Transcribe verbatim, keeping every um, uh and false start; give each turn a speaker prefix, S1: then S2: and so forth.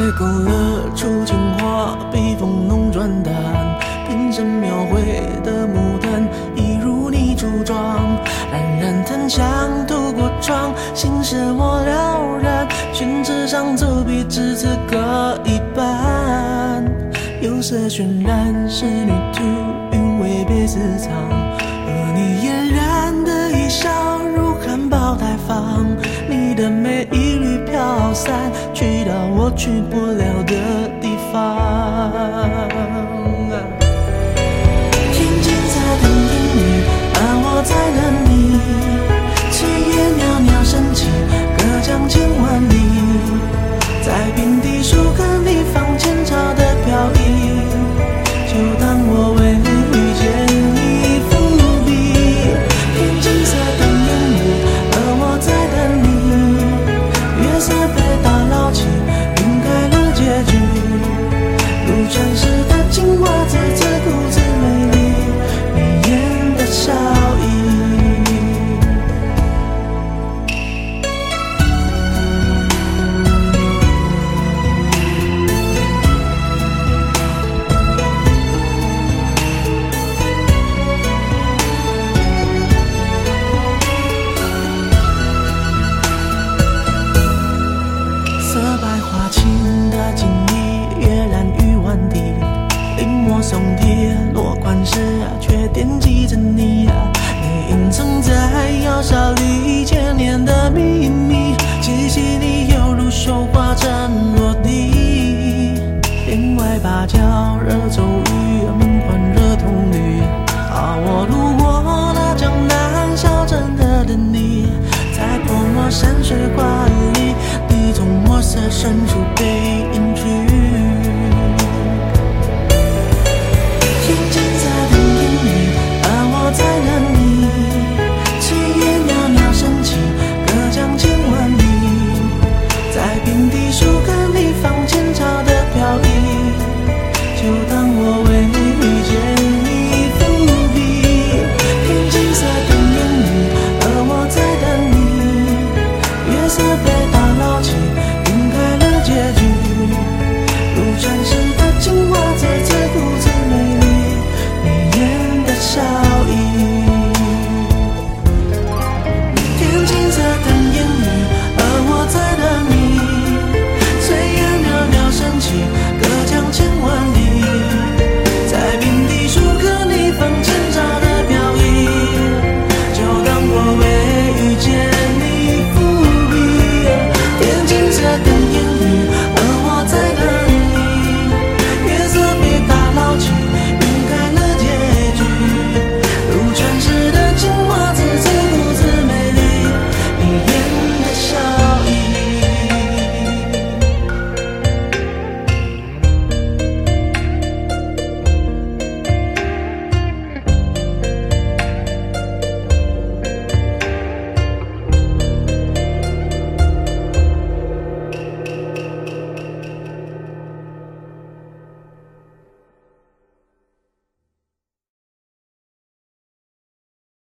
S1: 吹够了出情话，笔锋浓转淡，平生描绘的牡丹，一如你初妆，冉冉檀香透过窗，心事我了然，宣纸上走笔至此各一半，釉色渲染仕女图，韵味被私藏，而你嫣然的一笑如含苞待放，你的美一缕飘散，去到我去不了的地方。天青色等烟雨，而我在等你，炊烟袅袅升起，隔江千万里，在平地树根里放前朝的飘逸，就当我为你遇见你伏笔。天青色等烟雨，而我在等你，月色被打捞起，晕开了结局，如传世的青蛙，自自顾自美丽，你眼的笑意。色白花青的锦衣，跃然于万地，临摹松铁落款时，却惦记着你。你隐藏在窑烧里千年的秘密，气息里犹如绣花针落地。帘外芭蕉惹骤雨，梦幻惹铜绿。啊，我路过那江南小镇的等你，在泼墨山水画里，你从墨色深处被